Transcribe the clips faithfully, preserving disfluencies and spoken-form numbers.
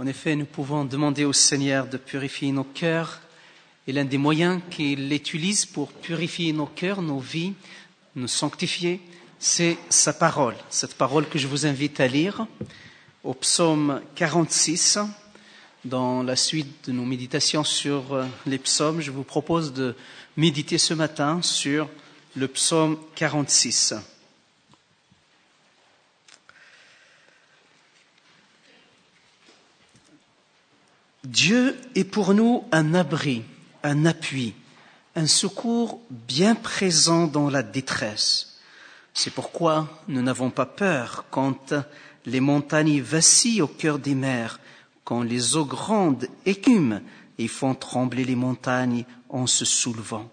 En effet, nous pouvons demander au Seigneur de purifier nos cœurs, et l'un des moyens qu'il utilise pour purifier nos cœurs, nos vies, nous sanctifier, c'est sa parole. Cette parole que je vous invite à lire au psaume quarante-six. Dans la suite de nos méditations sur les psaumes, je vous propose de méditer ce matin sur le psaume quarante-six. Dieu est pour nous un abri, un appui, un secours bien présent dans la détresse. C'est pourquoi nous n'avons pas peur quand les montagnes vacillent au cœur des mers, quand les eaux grandes écument et font trembler les montagnes en se soulevant.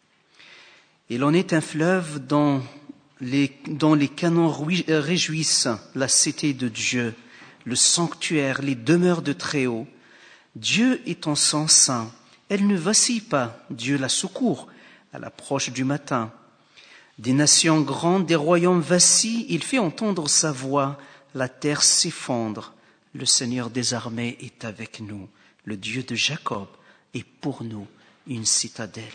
Il en est un fleuve dont les, dont les canons réjouissent la cité de Dieu, le sanctuaire, les demeures de Très-Haut. Dieu est en son sein, elle ne vacille pas, Dieu la secourt à l'approche du matin. Des nations grandes, des royaumes vacillent, il fait entendre sa voix, la terre s'effondre. Le Seigneur des armées est avec nous, le Dieu de Jacob est pour nous une citadelle.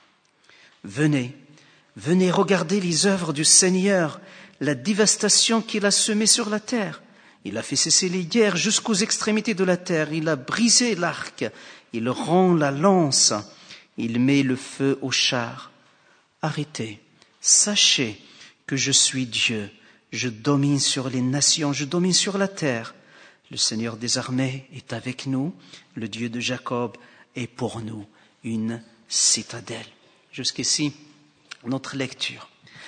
Venez, venez regarder les œuvres du Seigneur, la dévastation qu'il a semée sur la terre. Il a fait cesser les guerres jusqu'aux extrémités de la terre, il a brisé l'arc, il rend la lance, il met le feu aux chars. Arrêtez, sachez que je suis Dieu, je domine sur les nations, je domine sur la terre. Le Seigneur des armées est avec nous, le Dieu de Jacob est pour nous une citadelle. Jusqu'ici, notre lecture.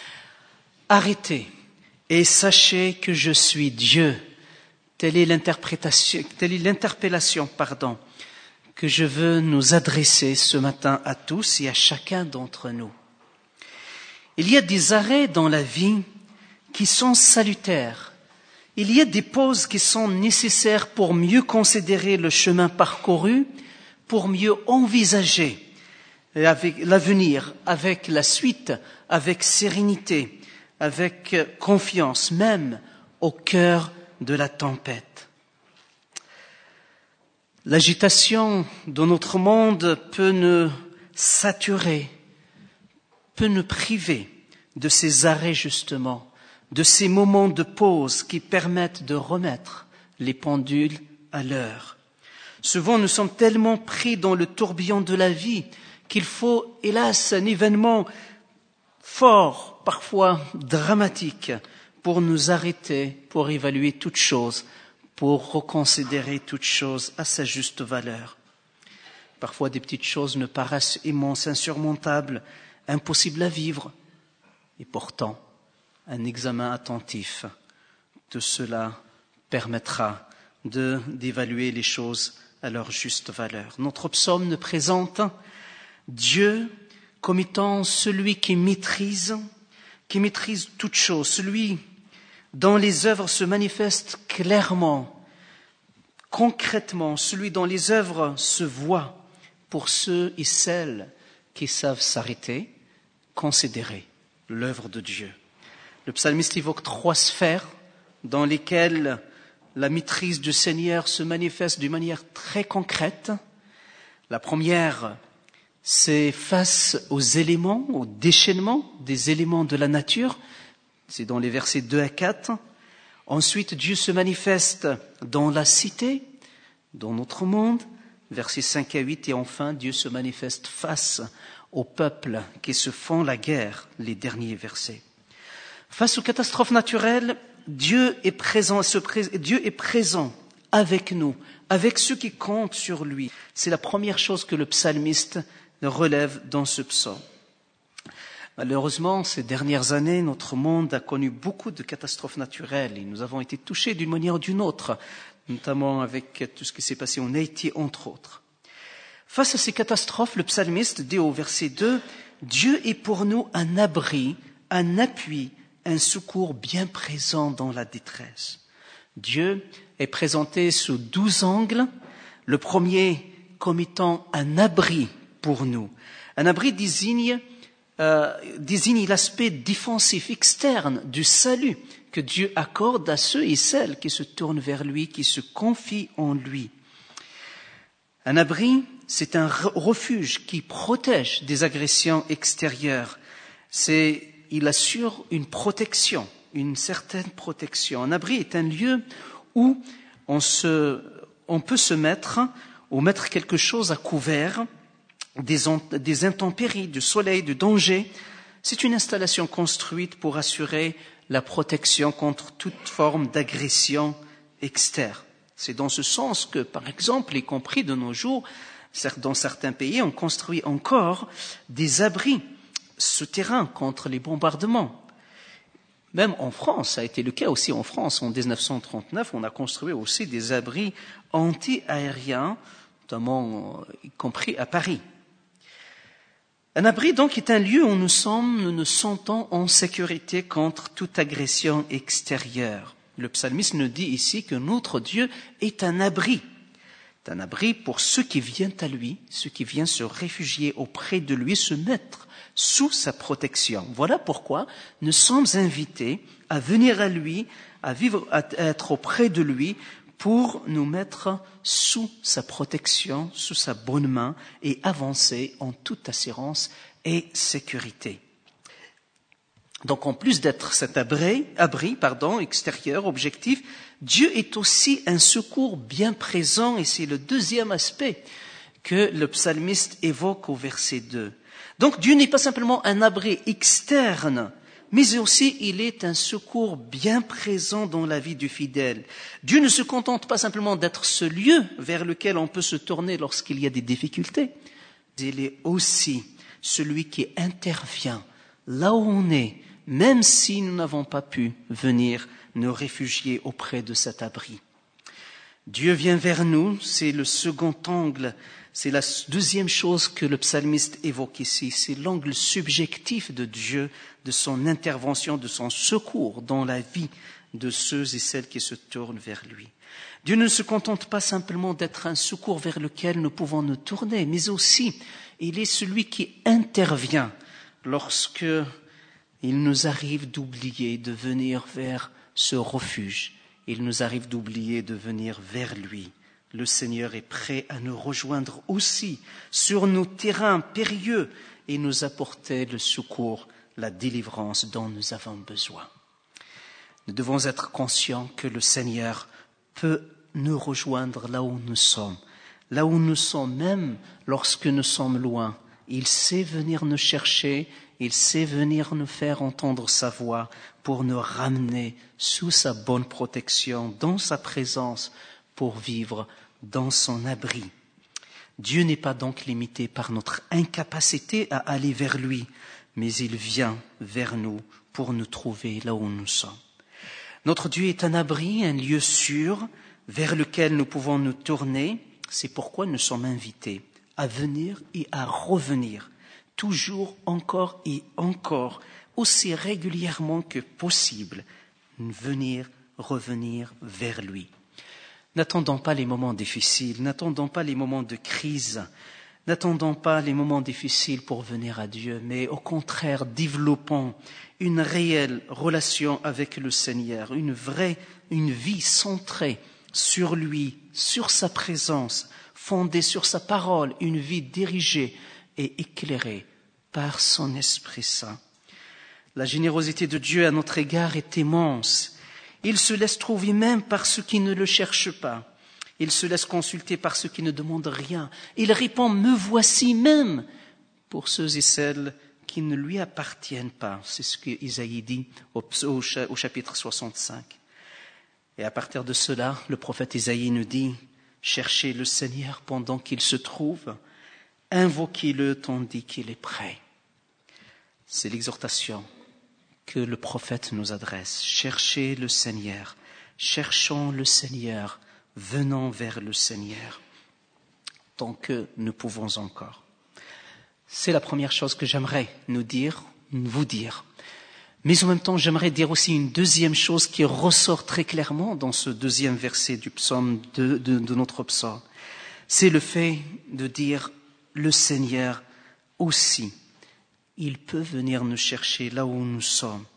Arrêtez et sachez que je suis Dieu. Telle est l'interprétation, telle est l'interpellation, pardon, que je veux nous adresser ce matin à tous et à chacun d'entre nous. Il y a des arrêts dans la vie qui sont salutaires. Il y a des pauses qui sont nécessaires pour mieux considérer le chemin parcouru, pour mieux envisager avec l'avenir, avec la suite, avec sérénité, avec confiance, même au cœur de la tempête. L'agitation de notre monde peut nous saturer, peut nous priver de ces arrêts justement, de ces moments de pause qui permettent de remettre les pendules à l'heure. Souvent, nous sommes tellement pris dans le tourbillon de la vie qu'il faut, hélas, un événement fort, parfois dramatique, pour nous arrêter, pour évaluer toute chose, pour reconsidérer toute chose à sa juste valeur. Parfois, des petites choses nous paraissent immenses, insurmontables, impossibles à vivre, et pourtant, un examen attentif de cela permettra de, d'évaluer les choses à leur juste valeur. Notre psaume nous présente Dieu comme étant celui qui maîtrise, qui maîtrise toute chose, celui dont les œuvres se manifestent clairement, concrètement, celui dont les œuvres se voient pour ceux et celles qui savent s'arrêter, considérer l'œuvre de Dieu. Le psalmiste évoque trois sphères dans lesquelles la maîtrise du Seigneur se manifeste d'une manière très concrète. La première, c'est face aux éléments, au déchaînement des éléments de la nature. C'est dans les versets deux à quatre. Ensuite, Dieu se manifeste dans la cité, dans notre monde, versets cinq à huit. Et enfin, Dieu se manifeste face aux peuples qui se font la guerre, les derniers versets. Face aux catastrophes naturelles, Dieu est présent, Dieu est présent avec nous, avec ceux qui comptent sur lui. C'est la première chose que le psalmiste relève dans ce psaume. Malheureusement, ces dernières années, notre monde a connu beaucoup de catastrophes naturelles et nous avons été touchés d'une manière ou d'une autre, notamment avec tout ce qui s'est passé en Haïti, entre autres. Face à ces catastrophes, le psalmiste dit au verset deux, « Dieu est pour nous un abri, un appui, un secours bien présent dans la détresse. » Dieu est présenté sous douze angles. Le premier comme étant un abri pour nous. Un abri désigne, euh, désigne l'aspect défensif externe du salut que Dieu accorde à ceux et celles qui se tournent vers lui, qui se confient en lui. Un abri, c'est un refuge qui protège des agressions extérieures. C'est, il assure une protection, une certaine protection. Un abri est un lieu où on, se, on peut se mettre ou mettre quelque chose à couvert des, des intempéries, du soleil, du danger. C'est une installation construite pour assurer la protection contre toute forme d'agression externe. C'est dans ce sens que, par exemple, y compris de nos jours, dans certains pays, on construit encore des abris souterrains contre les bombardements. Même en France, ça a été le cas aussi en France. En dix-neuf cent trente-neuf, on a construit aussi des abris anti-aériens, notamment y compris à Paris. Un abri, donc, est un lieu où nous sommes, nous nous sentons en sécurité contre toute agression extérieure. Le psalmiste nous dit ici que notre Dieu est un abri. C'est un abri pour ceux qui viennent à lui, ceux qui viennent se réfugier auprès de lui, se mettre sous sa protection. Voilà pourquoi nous sommes invités à venir à lui, à vivre, à être auprès de lui, pour nous mettre sous sa protection, sous sa bonne main et avancer en toute assurance et sécurité. Donc, en plus d'être cet abri, abri pardon, extérieur, objectif, Dieu est aussi un secours bien présent, et c'est le deuxième aspect que le psalmiste évoque au verset deux. Donc, Dieu n'est pas simplement un abri externe, mais aussi il est un secours bien présent dans la vie du fidèle. Dieu ne se contente pas simplement d'être ce lieu vers lequel on peut se tourner lorsqu'il y a des difficultés. Il est aussi celui qui intervient là où on est, même si nous n'avons pas pu venir nous réfugier auprès de cet abri. Dieu vient vers nous, c'est le second angle, c'est la deuxième chose que le psalmiste évoque ici, c'est l'angle subjectif de Dieu, de son intervention, de son secours dans la vie de ceux et celles qui se tournent vers lui. Dieu ne se contente pas simplement d'être un secours vers lequel nous pouvons nous tourner, mais aussi il est celui qui intervient lorsque il nous arrive d'oublier de venir vers ce refuge. Il nous arrive d'oublier de venir vers lui. Le Seigneur est prêt à nous rejoindre aussi sur nos terrains périlleux et nous apporter le secours, la délivrance dont nous avons besoin. Nous devons être conscients que le Seigneur peut nous rejoindre là où nous sommes, là où nous sommes, même lorsque nous sommes loin. Il sait venir nous chercher, il sait venir nous faire entendre sa voix pour nous ramener sous sa bonne protection, dans sa présence, pour vivre dans son abri. Dieu n'est pas donc limité par notre incapacité à aller vers lui, mais il vient vers nous pour nous trouver là où nous sommes. Notre Dieu est un abri, un lieu sûr vers lequel nous pouvons nous tourner. C'est pourquoi nous sommes invités à venir et à revenir, toujours, encore et encore, aussi régulièrement que possible, venir, revenir vers lui. N'attendons pas les moments difficiles, n'attendons pas les moments de crise, n'attendons pas les moments difficiles pour venir à Dieu, mais au contraire, développons une réelle relation avec le Seigneur, une vraie, une vie centrée sur lui, sur sa présence, fondée sur sa parole, une vie dirigée et éclairée par son Esprit Saint. La générosité de Dieu à notre égard est immense. Il se laisse trouver même par ceux qui ne le cherchent pas. Il se laisse consulter par ceux qui ne demandent rien. Il répond « Me voici même » pour ceux et celles qui ne lui appartiennent pas. C'est ce que Isaïe dit au, au, au chapitre soixante-cinq. Et à partir de cela, le prophète Isaïe nous dit « Cherchez le Seigneur pendant qu'il se trouve, invoquez-le tandis qu'il est prêt. » C'est l'exhortation que le prophète nous adresse. Cherchez le Seigneur, cherchons le Seigneur, venons vers le Seigneur, tant que nous pouvons encore. C'est la première chose que j'aimerais nous dire, vous dire. Mais en même temps, j'aimerais dire aussi une deuxième chose qui ressort très clairement dans ce deuxième verset du psaume de, de, de notre psaume. C'est le fait de dire le Seigneur aussi. Il peut venir nous chercher là où nous sommes.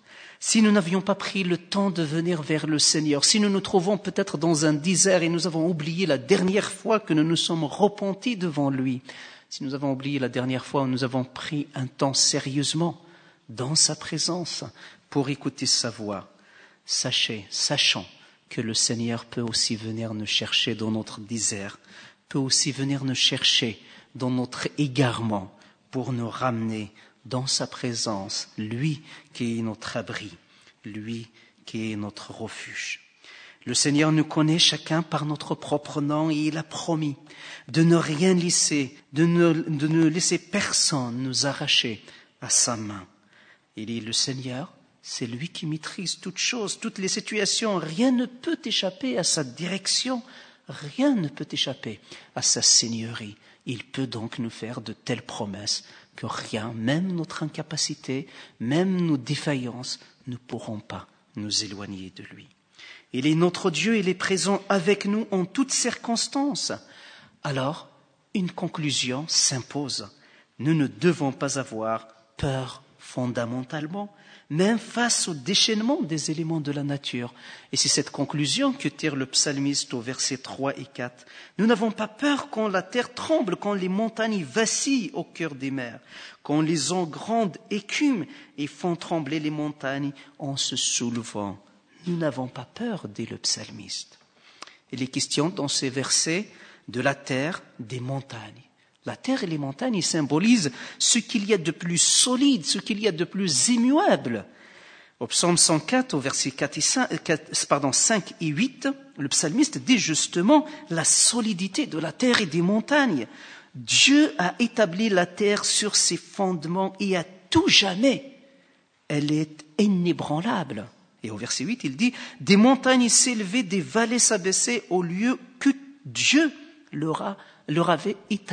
Si nous n'avions pas pris le temps de venir vers le Seigneur, si nous nous trouvons peut-être dans un désert et nous avons oublié la dernière fois que nous nous sommes repentis devant lui, si nous avons oublié la dernière fois où nous avons pris un temps sérieusement dans sa présence pour écouter sa voix, sachez, sachant que le Seigneur peut aussi venir nous chercher dans notre désert, peut aussi venir nous chercher dans notre égarement pour nous ramener dans sa présence, lui qui est notre abri, lui qui est notre refuge. Le Seigneur nous connaît chacun par notre propre nom et il a promis de ne rien laisser, de ne, de ne laisser personne nous arracher à sa main. Il est le Seigneur, c'est lui qui maîtrise toutes choses, toutes les situations. Rien ne peut échapper à sa direction, rien ne peut échapper à sa seigneurie. Il peut donc nous faire de telles promesses que rien, même notre incapacité, même nos défaillances, ne pourront pas nous éloigner de lui. Il est notre Dieu, il est présent avec nous en toutes circonstances. Alors, une conclusion s'impose. Nous ne devons pas avoir peur fondamentalement, même face au déchaînement des éléments de la nature. Et c'est cette conclusion que tire le psalmiste au versets trois et quatre. Nous n'avons pas peur quand la terre tremble, quand les montagnes vacillent au cœur des mers, quand les eaux grandes écument et font trembler les montagnes en se soulevant. Nous n'avons pas peur, dit le psalmiste. Il est question dans ces versets de la terre, des montagnes. La terre et les montagnes symbolisent ce qu'il y a de plus solide, ce qu'il y a de plus immuable. Au psaume cent quatre, au versets quatre et cinq, pardon, cinq et huit, le psalmiste dit justement la solidité de la terre et des montagnes. Dieu a établi la terre sur ses fondements et à tout jamais, elle est inébranlable. Et au verset huit, il dit « Des montagnes s'élevaient, des vallées s'abaissaient au lieu que Dieu leur, a, leur avait établi. »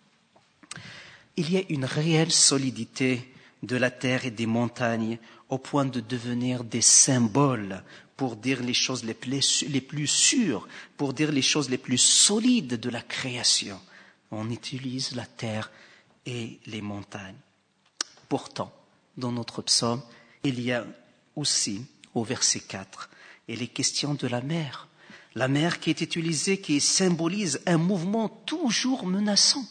Il y a une réelle solidité de la terre et des montagnes au point de devenir des symboles pour dire les choses les plus, les plus sûres, pour dire les choses les plus solides de la création. On utilise la terre et les montagnes. Pourtant, dans notre psaume, il y a aussi, au verset quatre, il est question de la mer. La mer qui est utilisée, qui symbolise un mouvement toujours menaçant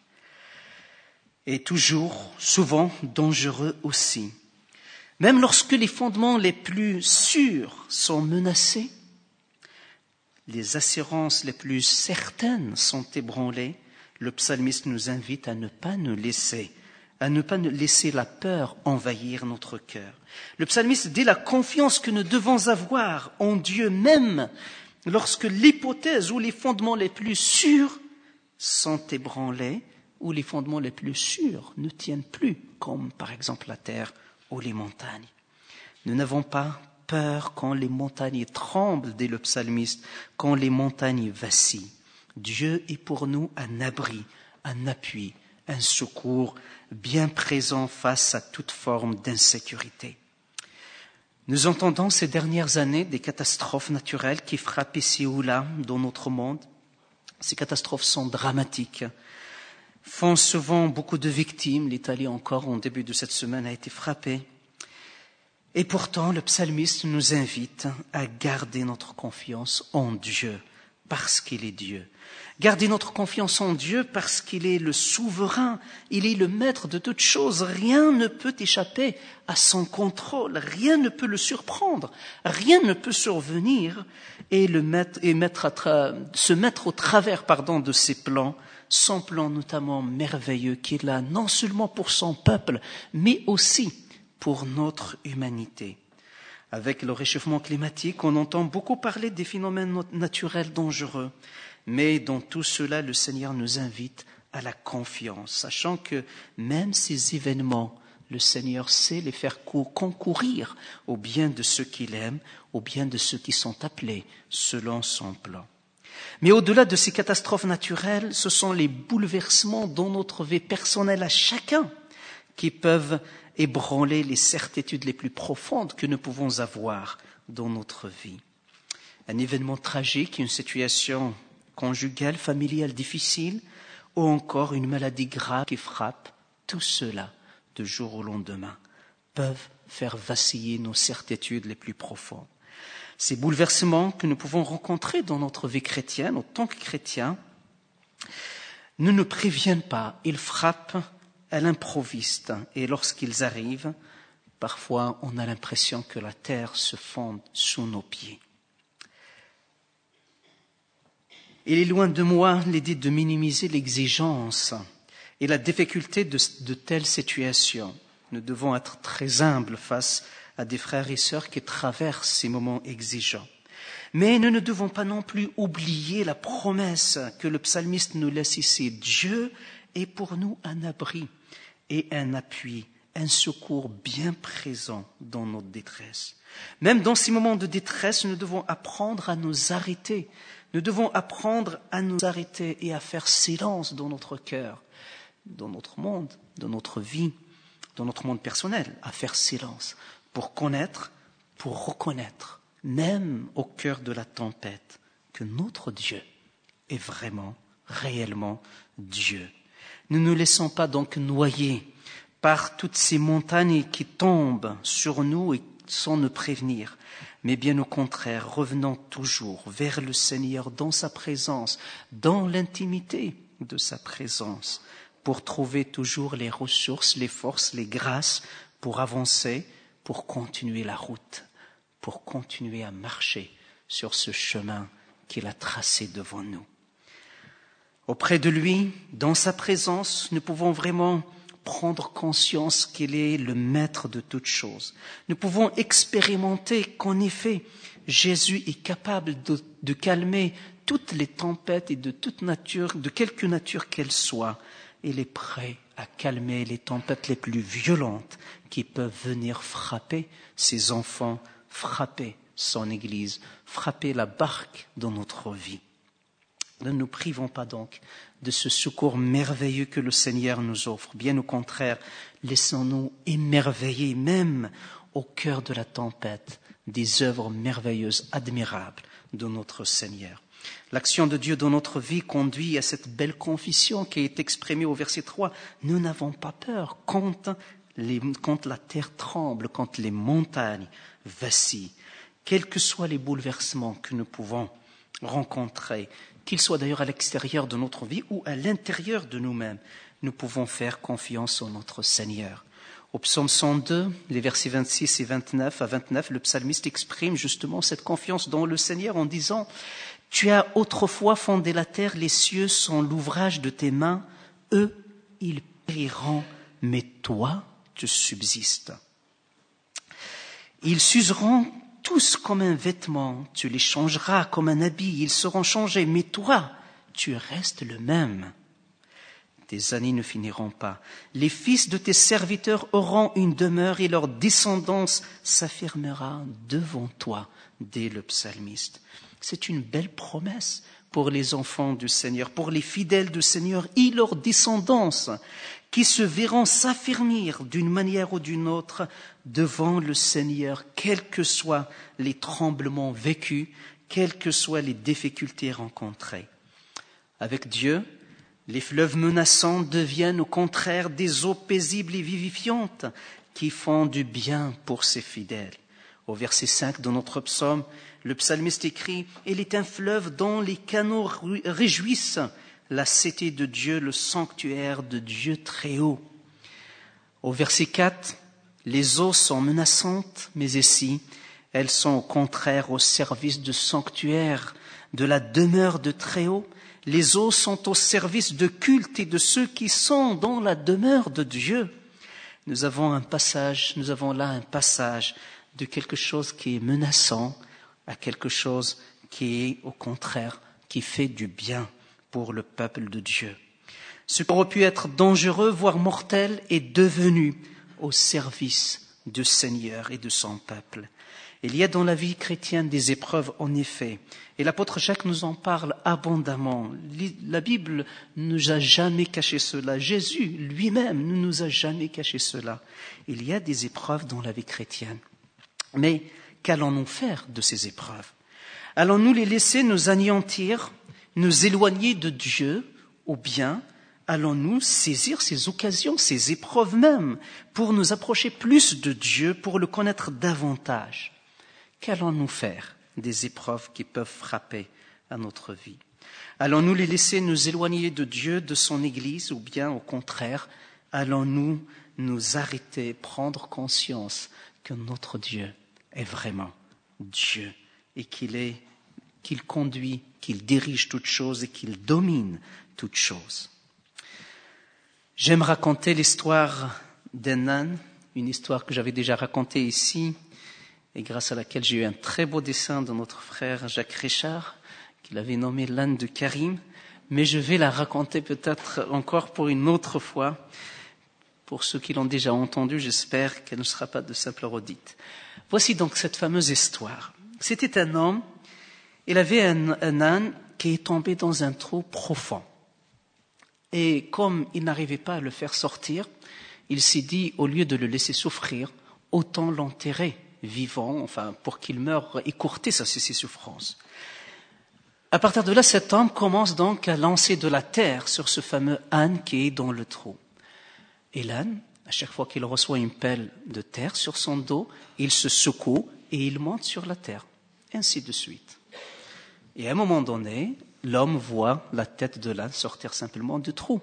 et toujours, souvent, dangereux aussi. Même lorsque les fondements les plus sûrs sont menacés, les assurances les plus certaines sont ébranlées, le psalmiste nous invite à ne pas nous laisser à ne pas laisser la peur envahir notre cœur. Le psalmiste dit la confiance que nous devons avoir en Dieu même lorsque l'hypothèse ou les fondements les plus sûrs sont ébranlés ou les fondements les plus sûrs ne tiennent plus, comme par exemple la terre ou les montagnes. Nous n'avons pas peur quand les montagnes tremblent, dit le psalmiste, quand les montagnes vacillent. Dieu est pour nous un abri, un appui, un secours bien présent face à toute forme d'insécurité. Nous entendons ces dernières années des catastrophes naturelles qui frappent ici ou là dans notre monde. Ces catastrophes sont dramatiques, font souvent beaucoup de victimes. L'Italie encore, en début de cette semaine, a été frappée. Et pourtant, le psalmiste nous invite à garder notre confiance en Dieu, parce qu'il est Dieu. Garder notre confiance en Dieu parce qu'il est le souverain, il est le maître de toutes choses. Rien ne peut échapper à son contrôle, rien ne peut le surprendre, rien ne peut survenir et, le mettre, et mettre à tra- se mettre au travers pardon, de ses plans, son plan notamment merveilleux qu'il a non seulement pour son peuple, mais aussi pour notre humanité. Avec le réchauffement climatique, on entend beaucoup parler des phénomènes naturels dangereux. Mais dans tout cela, le Seigneur nous invite à la confiance, sachant que même ces événements, le Seigneur sait les faire concourir au bien de ceux qu'il aime, au bien de ceux qui sont appelés selon son plan. Mais au-delà de ces catastrophes naturelles, ce sont les bouleversements dans notre vie personnelle à chacun qui peuvent ébranler les certitudes les plus profondes que nous pouvons avoir dans notre vie. Un événement tragique, une situation conjugale, familiale difficile, ou encore une maladie grave qui frappe, tout cela, de jour au lendemain, peuvent faire vaciller nos certitudes les plus profondes. Ces bouleversements que nous pouvons rencontrer dans notre vie chrétienne, en tant que chrétiens, ne nous préviennent pas, ils frappent à l'improviste. Et lorsqu'ils arrivent, parfois on a l'impression que la terre se fonde sous nos pieds. Il est loin de moi l'idée de minimiser l'exigence et la difficulté de, de telles situations. Nous devons être très humbles face à des frères et sœurs qui traversent ces moments exigeants. Mais nous ne devons pas non plus oublier la promesse que le psalmiste nous laisse ici. Dieu est pour nous un abri et un appui, un secours bien présent dans notre détresse. Même dans ces moments de détresse, nous devons apprendre à nous arrêter. Nous devons apprendre à nous arrêter et à faire silence dans notre cœur, dans notre monde, dans notre vie, dans notre monde personnel, à faire silence pour connaître, pour reconnaître, même au cœur de la tempête, que notre Dieu est vraiment, réellement Dieu. Ne nous laissons pas donc noyer par toutes ces montagnes qui tombent sur nous et sans nous prévenir, mais bien au contraire, revenons toujours vers le Seigneur dans sa présence, dans l'intimité de sa présence, pour trouver toujours les ressources, les forces, les grâces pour avancer, pour continuer la route, pour continuer à marcher sur ce chemin qu'il a tracé devant nous. Auprès de lui, dans sa présence, nous pouvons vraiment prendre conscience qu'il est le maître de toutes choses. Nous pouvons expérimenter qu'en effet, Jésus est capable de, de calmer toutes les tempêtes et de toute nature, de quelque nature qu'elles soient. Il est prêt à calmer les tempêtes les plus violentes qui peuvent venir frapper ses enfants, frapper son Église, frapper la barque dans notre vie. Ne nous privons pas donc de ce secours merveilleux que le Seigneur nous offre. Bien au contraire, laissons-nous émerveiller même au cœur de la tempête des œuvres merveilleuses, admirables de notre Seigneur. L'action de Dieu dans notre vie conduit à cette belle confession qui est exprimée au verset trois. Nous n'avons pas peur quand, les, quand la terre tremble, quand les montagnes vacillent. Quels que soient les bouleversements que nous pouvons rencontrer, qu'ils soient d'ailleurs à l'extérieur de notre vie ou à l'intérieur de nous-mêmes, nous pouvons faire confiance en notre Seigneur. Au psaume cent deux, les versets vingt-six et vingt-neuf à vingt-neuf, le psalmiste exprime justement cette confiance dans le Seigneur en disant « Tu as autrefois fondé la terre, les cieux sont l'ouvrage de tes mains, eux, ils périront, mais toi, tu subsistes. Ils s'useront tous comme un vêtement, tu les changeras comme un habit, ils seront changés, mais toi, tu restes le même. Tes années ne finiront pas. Les fils de tes serviteurs auront une demeure et leur descendance s'affirmera devant toi, dit le psalmiste. C'est une belle promesse pour les enfants du Seigneur, pour les fidèles du Seigneur et leur descendance, qui se verront s'affermir d'une manière ou d'une autre devant le Seigneur, quels que soient les tremblements vécus, quelles que soient les difficultés rencontrées. Avec Dieu, les fleuves menaçants deviennent au contraire des eaux paisibles et vivifiantes qui font du bien pour ses fidèles. Au verset cinq de notre psaume, le psalmiste écrit « Il est un fleuve dont les canaux réjouissent la cité de Dieu, le sanctuaire de Dieu très haut. » Au verset quatre, les eaux sont menaçantes, mais ici, elles sont au contraire au service du sanctuaire, de la demeure de très haut. Les eaux sont au service de culte et de ceux qui sont dans la demeure de Dieu. Nous avons un passage, nous avons là un passage de quelque chose qui est menaçant à quelque chose qui est au contraire, qui fait du bien pour le peuple de Dieu. Ce qui aurait pu être dangereux, voire mortel, est devenu au service du Seigneur et de son peuple. Il y a dans la vie chrétienne des épreuves, en effet, et l'apôtre Jacques nous en parle abondamment. La Bible ne nous a jamais caché cela. Jésus lui-même ne nous a jamais caché cela. Il y a des épreuves dans la vie chrétienne. Mais qu'allons-nous faire de ces épreuves? Allons-nous les laisser nous anéantir, nous éloigner de Dieu, ou bien allons-nous saisir ces occasions, ces épreuves même, pour nous approcher plus de Dieu, pour le connaître davantage? Qu'allons-nous faire des épreuves qui peuvent frapper à notre vie? Allons-nous les laisser nous éloigner de Dieu, de son Église, ou bien au contraire, allons-nous nous arrêter, prendre conscience que notre Dieu est vraiment Dieu et qu'il est, qu'il conduit, qu'il dirige toutes choses et qu'il domine toutes choses? J'aime raconter l'histoire d'Enan, une histoire que j'avais déjà racontée ici et grâce à laquelle j'ai eu un très beau dessin de notre frère Jacques Richard, qu'il avait nommé l'âne de Karim, mais je vais la raconter peut-être encore pour une autre fois. Pour ceux qui l'ont déjà entendue, j'espère qu'elle ne sera pas de simple redite. Voici donc cette fameuse histoire. C'était un homme, il avait un, un âne qui est tombé dans un trou profond. Et comme il n'arrivait pas à le faire sortir, il s'est dit, au lieu de le laisser souffrir, autant l'enterrer vivant, enfin, pour qu'il meure, écourter sa, ses souffrances. À partir de là, cet homme commence donc à lancer de la terre sur ce fameux âne qui est dans le trou. Et l'âne, à chaque fois qu'il reçoit une pelle de terre sur son dos, il se secoue et il monte sur la terre, ainsi de suite. Et à un moment donné, l'homme voit la tête de l'âne sortir simplement du trou.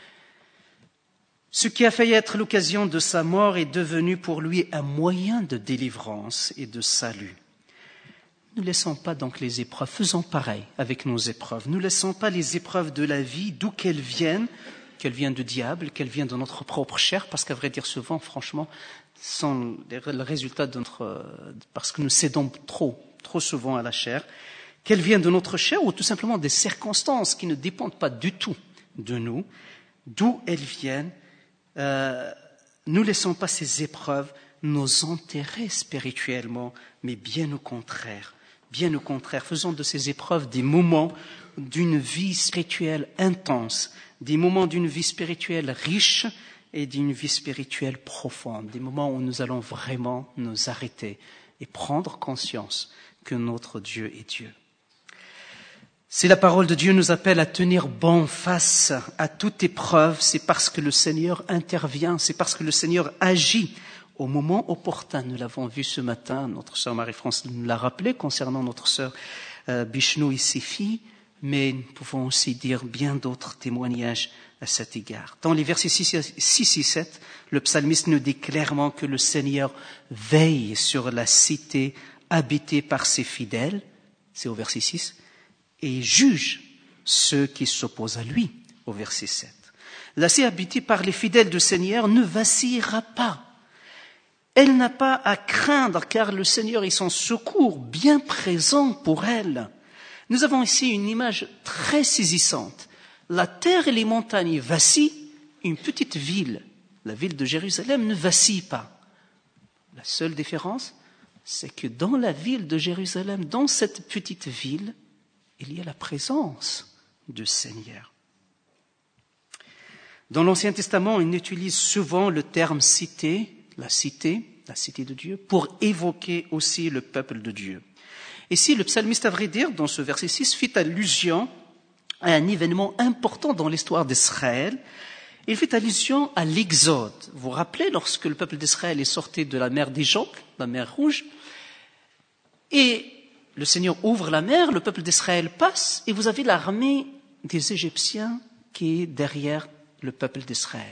Ce qui a failli être l'occasion de sa mort est devenu pour lui un moyen de délivrance et de salut. Ne laissons pas donc les épreuves, faisons pareil avec nos épreuves. Ne laissons pas les épreuves de la vie, d'où qu'elles viennent, qu'elles viennent du diable, qu'elles viennent de notre propre chair, parce qu'à vrai dire souvent, franchement, sont le résultat de notre, parce que nous cédons trop, trop souvent à la chair, qu'elles viennent de notre chair ou tout simplement des circonstances qui ne dépendent pas du tout de nous, d'où elles viennent. Euh, ne laissons pas ces épreuves nous enterrer spirituellement, mais bien au contraire. Bien au contraire, faisons de ces épreuves des moments d'une vie spirituelle intense, des moments d'une vie spirituelle riche et d'une vie spirituelle profonde, des moments où nous allons vraiment nous arrêter et prendre conscience que notre Dieu est Dieu. Si la parole de Dieu nous appelle à tenir bon face à toute épreuve, c'est parce que le Seigneur intervient, c'est parce que le Seigneur agit au moment opportun. Nous l'avons vu ce matin, notre sœur Marie-France nous l'a rappelé concernant notre sœur euh, Bishnou et ses filles, mais nous pouvons aussi dire bien d'autres témoignages à cet égard. Dans les versets six et sept, le psalmiste nous dit clairement que le Seigneur veille sur la cité habitée par ses fidèles, c'est au verset six, et juge ceux qui s'opposent à lui, au verset sept. La cité habitée par les fidèles du Seigneur ne vacillera pas. Elle n'a pas à craindre, car le Seigneur est son secours bien présent pour elle. Nous avons ici une image très saisissante. La terre et les montagnes vacillent, une petite ville, la ville de Jérusalem, ne vacille pas. La seule différence, c'est que dans la ville de Jérusalem, dans cette petite ville, il y a la présence du Seigneur. Dans l'Ancien Testament, on utilise souvent le terme cité, la cité, la cité de Dieu, pour évoquer aussi le peuple de Dieu. Ici, le psalmiste, à vrai dire, dans ce verset six, fait allusion à un événement important dans l'histoire d'Israël. Il fait allusion à l'Exode. Vous vous rappelez, lorsque le peuple d'Israël est sorti de la mer d'Égypte, la mer Rouge, et le Seigneur ouvre la mer, le peuple d'Israël passe, et vous avez l'armée des Égyptiens qui est derrière le peuple d'Israël.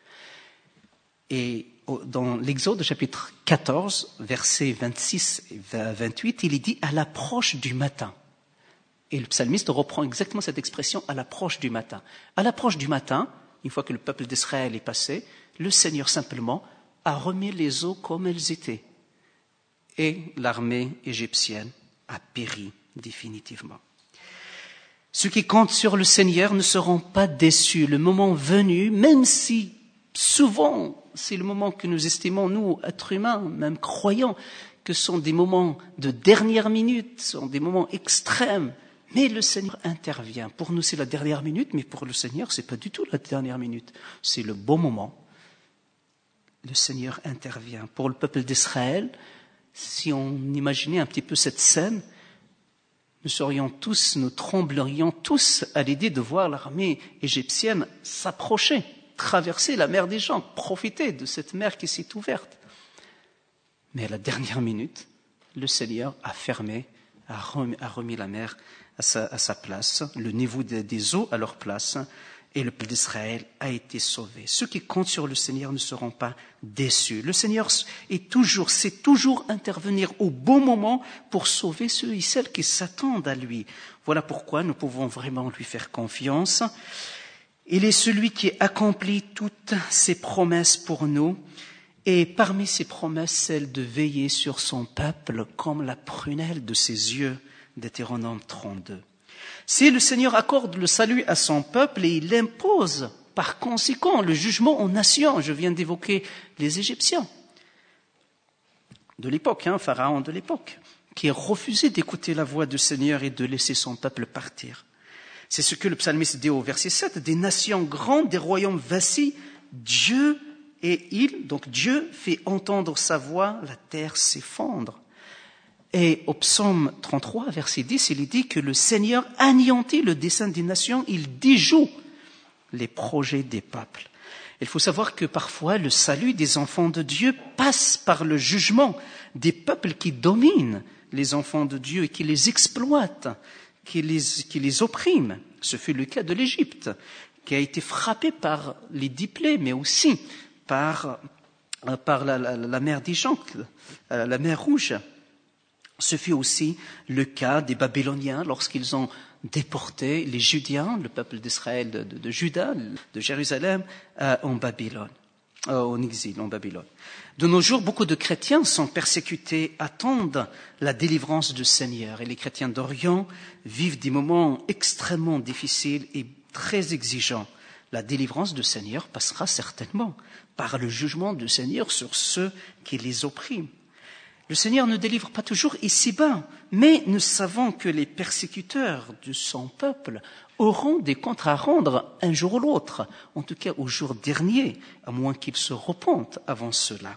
Et dans l'Exode chapitre quatorze, versets vingt-six et vingt-huit, il est dit « à l'approche du matin ». Et le psalmiste reprend exactement cette expression « à l'approche du matin ». À l'approche du matin, une fois que le peuple d'Israël est passé, le Seigneur simplement a remis les eaux comme elles étaient. Et l'armée égyptienne a péri définitivement. Ceux qui comptent sur le Seigneur ne seront pas déçus. Le moment venu, même si souvent c'est le moment que nous estimons, nous, êtres humains, même croyants, que ce sont des moments de dernière minute, ce sont des moments extrêmes, mais le Seigneur intervient. Pour nous, c'est la dernière minute, mais pour le Seigneur, c'est pas du tout la dernière minute. C'est le bon moment. Le Seigneur intervient. Pour le peuple d'Israël, si on imaginait un petit peu cette scène, nous serions tous, nous tremblerions tous à l'idée de voir l'armée égyptienne s'approcher, traverser la mer des gens, profiter de cette mer qui s'est ouverte. Mais à la dernière minute, le Seigneur a fermé, a remis, a remis la mer à sa, à sa place, le niveau des, des eaux à leur place, et le peuple d'Israël a été sauvé. Ceux qui comptent sur le Seigneur ne seront pas déçus. Le Seigneur est toujours, sait toujours intervenir au bon moment pour sauver ceux et celles qui s'attendent à lui. Voilà pourquoi nous pouvons vraiment lui faire confiance. Il est celui qui accomplit toutes ses promesses pour nous. Et parmi ses promesses, celle de veiller sur son peuple comme la prunelle de ses yeux, Deutéronome trente-deux. Si le Seigneur accorde le salut à son peuple et il impose par conséquent le jugement aux nations, je viens d'évoquer les Égyptiens de l'époque, hein, Pharaon de l'époque, qui a refusé d'écouter la voix du Seigneur et de laisser son peuple partir. C'est ce que le psalmiste dit au verset sept, des nations grandes, des royaumes vacillent, Dieu et il, donc Dieu fait entendre sa voix, la terre s'effondre. Et au psaume trente-trois, verset dix, il est dit que le Seigneur anéantit le dessein des nations, il déjoue les projets des peuples. Il faut savoir que parfois le salut des enfants de Dieu passe par le jugement des peuples qui dominent les enfants de Dieu et qui les exploitent, qui les, qui les oppriment. Ce fut le cas de l'Égypte, qui a été frappée par les dix plaies, mais aussi par, par la, la, la mer d'Égypte, la mer Rouge. Ce fut aussi le cas des Babyloniens lorsqu'ils ont déporté les Judéens, le peuple d'Israël, de, de, de Juda, de Jérusalem, euh, en Babylone, euh, en exil en Babylone. De nos jours, beaucoup de chrétiens sont persécutés, attendent la délivrance du Seigneur. Et les chrétiens d'Orient vivent des moments extrêmement difficiles et très exigeants. La délivrance du Seigneur passera certainement par le jugement du Seigneur sur ceux qui les oppriment. Le Seigneur ne délivre pas toujours ici-bas, mais nous savons que les persécuteurs de son peuple auront des comptes à rendre un jour ou l'autre, en tout cas au jour dernier, à moins qu'ils se repentent avant cela.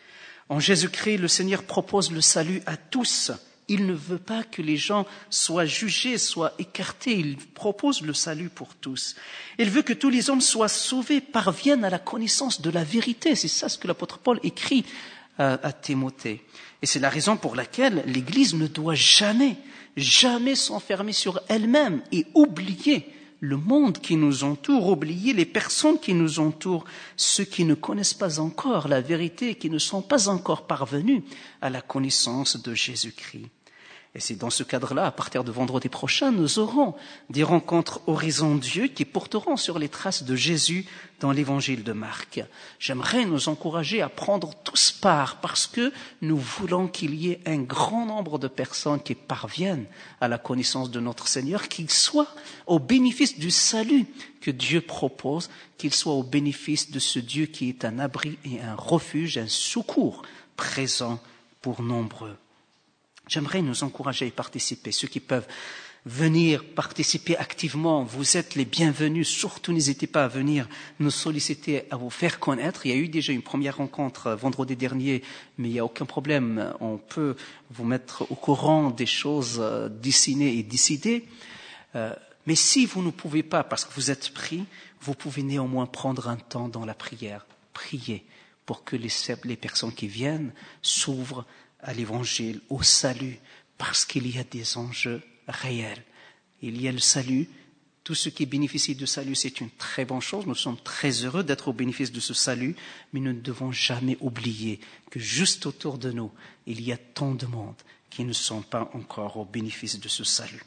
En Jésus-Christ, le Seigneur propose le salut à tous. Il ne veut pas que les gens soient jugés, soient écartés. Il propose le salut pour tous. Il veut que tous les hommes soient sauvés, parviennent à la connaissance de la vérité. C'est ça ce que l'apôtre Paul écrit à, à Timothée. Et c'est la raison pour laquelle l'Église ne doit jamais, jamais s'enfermer sur elle-même et oublier le monde qui nous entoure, oublier les personnes qui nous entourent, ceux qui ne connaissent pas encore la vérité, qui ne sont pas encore parvenus à la connaissance de Jésus-Christ. Et c'est dans ce cadre-là, à partir de vendredi prochain, nous aurons des rencontres Horizon Dieu qui porteront sur les traces de Jésus dans l'évangile de Marc. J'aimerais nous encourager à prendre tous part parce que nous voulons qu'il y ait un grand nombre de personnes qui parviennent à la connaissance de notre Seigneur, qu'ils soient au bénéfice du salut que Dieu propose, qu'ils soient au bénéfice de ce Dieu qui est un abri et un refuge, un secours présent pour nombreux. J'aimerais nous encourager à y participer. Ceux qui peuvent venir participer activement, vous êtes les bienvenus. Surtout, n'hésitez pas à venir nous solliciter, à vous faire connaître. Il y a eu déjà une première rencontre vendredi dernier, mais il n'y a aucun problème. On peut vous mettre au courant des choses dessinées et décidées. Euh, mais si vous ne pouvez pas, parce que vous êtes pris, vous pouvez néanmoins prendre un temps dans la prière. Priez pour que les, les personnes qui viennent s'ouvrent à l'évangile, au salut, parce qu'il y a des enjeux réels. Il y a le salut. Tout ce qui bénéficie du salut, c'est une très bonne chose. Nous sommes très heureux d'être au bénéfice de ce salut, mais nous ne devons jamais oublier que juste autour de nous, il y a tant de monde qui ne sont pas encore au bénéfice de ce salut.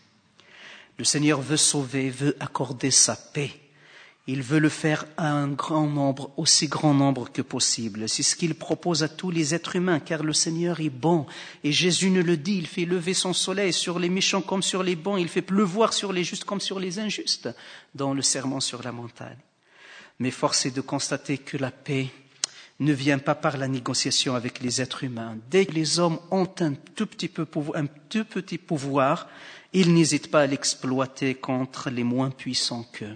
Le Seigneur veut sauver, veut accorder sa paix. Il veut le faire à un grand nombre, aussi grand nombre que possible. C'est ce qu'il propose à tous les êtres humains, car le Seigneur est bon. Et Jésus nous le dit, il fait lever son soleil sur les méchants comme sur les bons, il fait pleuvoir sur les justes comme sur les injustes, dans le sermon sur la montagne. Mais force est de constater que la paix ne vient pas par la négociation avec les êtres humains. Dès que les hommes ont un tout petit peu, un tout petit pouvoir, ils n'hésitent pas à l'exploiter contre les moins puissants qu'eux.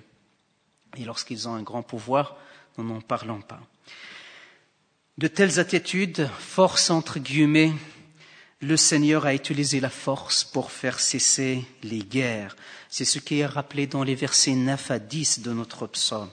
Et lorsqu'ils ont un grand pouvoir, nous n'en parlons pas. De telles attitudes forcent, entre guillemets, Le Seigneur a utilisé la force pour faire cesser les guerres. C'est ce qui est rappelé dans les versets neuf à dix de notre psaume.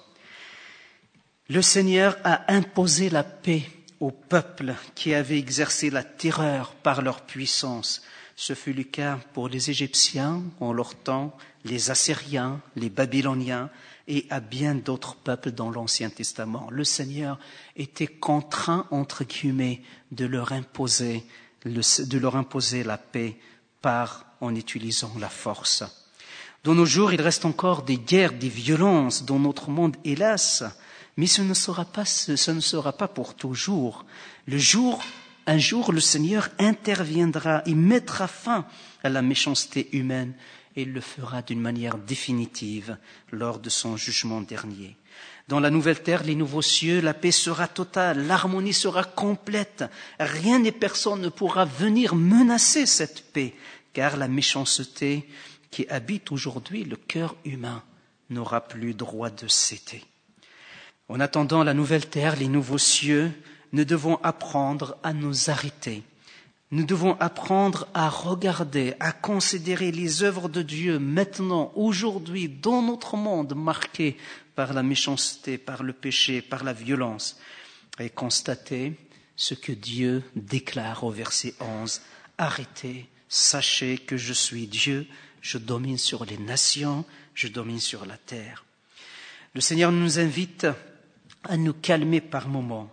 Le Seigneur a imposé la paix au peuple qui avait exercé la terreur par leur puissance. Ce fut le cas pour les Égyptiens en leur temps, les Assyriens, les Babyloniens et à bien d'autres peuples dans l'Ancien Testament. Le Seigneur était contraint, entre guillemets, de leur imposer, le, de leur imposer la paix par, en utilisant la force. De nos jours, il reste encore des guerres, des violences dans notre monde, hélas, mais ce ne sera pas, ce ne sera pas pour toujours. Le jour, un jour, le Seigneur interviendra et mettra fin à la méchanceté humaine et il le fera d'une manière définitive lors de son jugement dernier. Dans la nouvelle terre, les nouveaux cieux, la paix sera totale, l'harmonie sera complète. Rien et personne ne pourra venir menacer cette paix, car la méchanceté qui habite aujourd'hui le cœur humain n'aura plus droit de céder. En attendant la nouvelle terre, les nouveaux cieux, nous devons apprendre à nous arrêter. Nous devons apprendre à regarder, à considérer les œuvres de Dieu maintenant, aujourd'hui, dans notre monde marqué par la méchanceté, par le péché, par la violence, et constater ce que Dieu déclare au verset onze. Arrêtez, sachez que je suis Dieu, je domine sur les nations, je domine sur la terre. Le Seigneur nous invite à nous calmer par moments.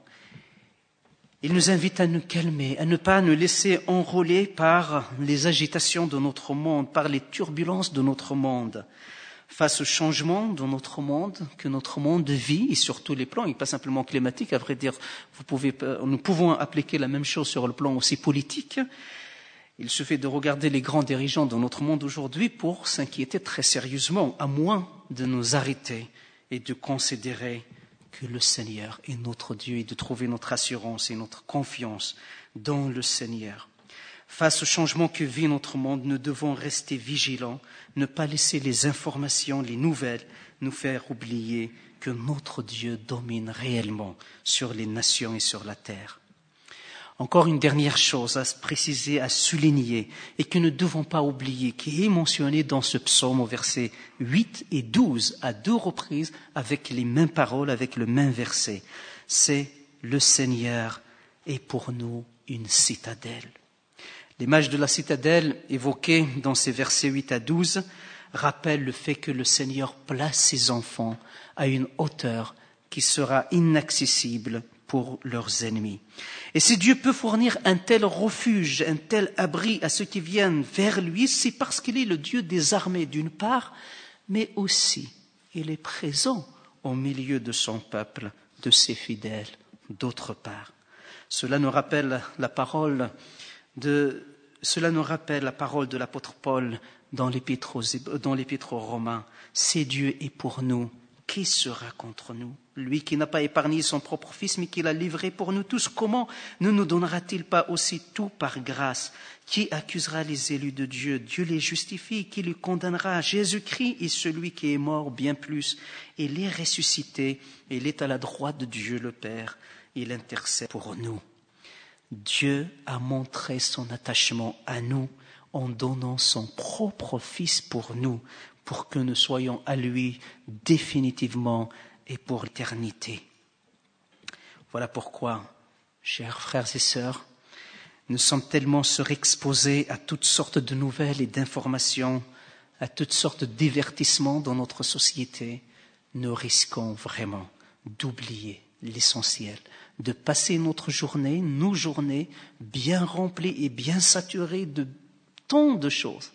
Il nous invite à nous calmer, à ne pas nous laisser enrôler par les agitations de notre monde, par les turbulences de notre monde. Face au changement de notre monde, que notre monde vit, et sur tous les plans, et pas simplement climatique, à vrai dire, vous pouvez, nous pouvons appliquer la même chose sur le plan aussi politique. Il suffit de regarder les grands dirigeants de notre monde aujourd'hui pour s'inquiéter très sérieusement, à moins de nous arrêter et de considérer que le Seigneur est notre Dieu et de trouver notre assurance et notre confiance dans le Seigneur. Face au changement que vit notre monde, nous devons rester vigilants, ne pas laisser les informations, les nouvelles, nous faire oublier que notre Dieu domine réellement sur les nations et sur la terre. Encore une dernière chose à préciser, à souligner, et que nous ne devons pas oublier, qui est mentionné dans ce psaume au verset huit et douze, à deux reprises, avec les mêmes paroles, avec le même verset. C'est « Le Seigneur est pour nous une citadelle ». L'image de la citadelle évoquée dans ces versets huit à douze rappelle le fait que le Seigneur place ses enfants à une hauteur qui sera inaccessible pour leurs ennemis. Et si Dieu peut fournir un tel refuge, un tel abri à ceux qui viennent vers lui, c'est parce qu'il est le Dieu des armées d'une part, mais aussi il est présent au milieu de son peuple, de ses fidèles d'autre part. Cela nous rappelle la parole de, cela nous rappelle la parole de l'apôtre Paul dans l'épître aux, dans l'épître aux Romains. C'est Dieu est pour nous. Qui sera contre nous? Lui qui n'a pas épargné son propre Fils, mais qui l'a livré pour nous tous, comment ne nous donnera-t-il pas aussi tout par grâce? Qui accusera les élus de Dieu? Dieu les justifie. Qui les condamnera? Jésus-Christ est celui qui est mort bien plus. Il est ressuscité. Il est à la droite de Dieu le Père. Il intercède pour nous. Dieu a montré son attachement à nous en donnant son propre Fils pour nous, pour que nous soyons à lui définitivement et pour l'éternité. Voilà pourquoi, chers frères et sœurs, nous sommes tellement surexposés à toutes sortes de nouvelles et d'informations, à toutes sortes de divertissements dans notre société, nous risquons vraiment d'oublier l'essentiel, de passer notre journée, nos journées, bien remplies et bien saturées de tant de choses,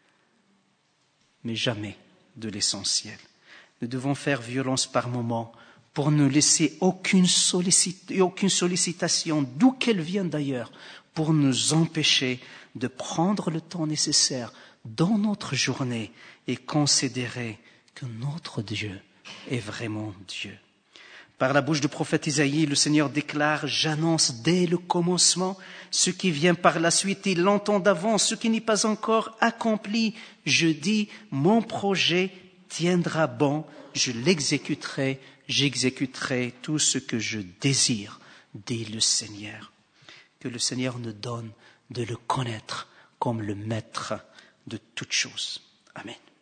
mais jamais de l'essentiel. Nous devons faire violence par moments pour ne laisser aucune, sollicit- aucune sollicitation, d'où qu'elle vienne d'ailleurs, pour nous empêcher de prendre le temps nécessaire dans notre journée et considérer que notre Dieu est vraiment Dieu. Par la bouche du prophète Isaïe, le Seigneur déclare « J'annonce dès le commencement ce qui vient par la suite et longtemps d'avance, ce qui n'est pas encore accompli. Je dis, mon projet tiendra bon, je l'exécuterai, j'exécuterai tout ce que je désire, dit le Seigneur. » Que le Seigneur nous donne de le connaître comme le maître de toutes choses. Amen.